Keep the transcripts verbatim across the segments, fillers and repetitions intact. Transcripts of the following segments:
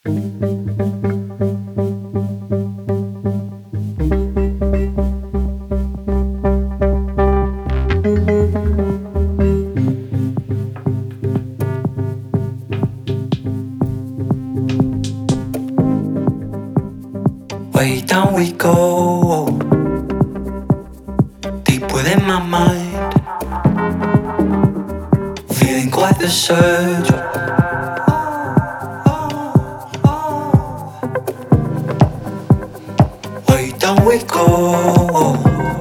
Way down we go, deep within my mind, feeling quite the surge. Way down we go,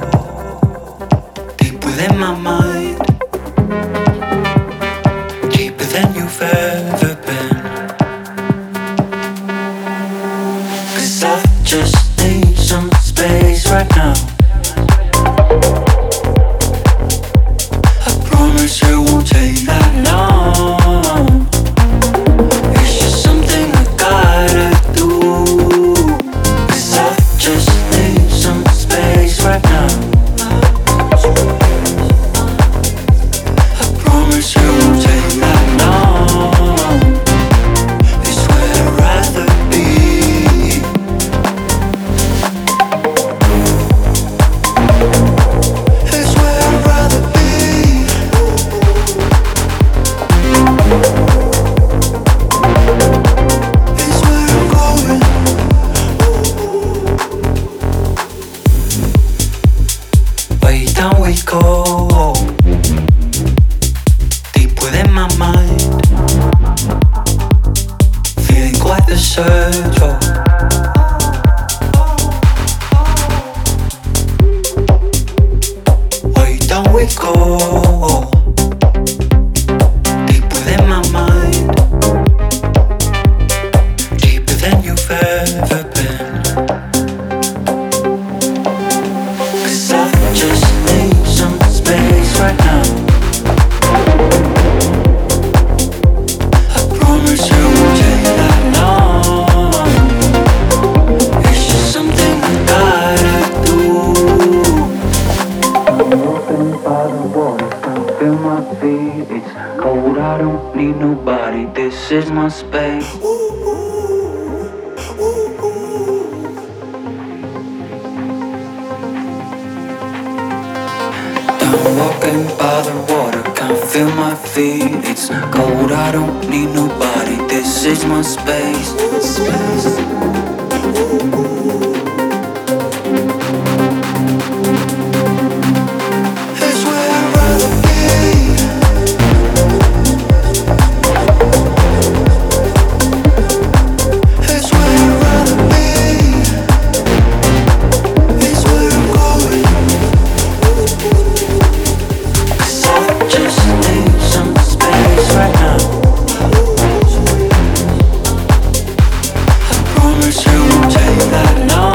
deep within my mind, deeper than you've ever been. 'Cause I just need some space right now. I promise it won't take that long. It's just something I gotta do. 'Cause I just need some space right now. I promise it won't take that long. It's where I'd rather be. It's where I'd rather be. It's where I'm going. Way down we go, deep within my mind, feeling quite the surge. Oh. Way down we go, deep within my mind, deeper than you've ever been. 'Cause I just need some space right now. I promise it won't take that long. It's just something I gotta do. I'm walking by the water, can't feel my feet. It's cold, I don't need nobody. This is my space. I'm walking by the water, can't feel my feet. It's cold, I don't need nobody. This is my space. Space. It's where I'd rather be. It's where I'd rather be. It's where I'm going. 'Cause I just need some space right now. I promise it won't take that long.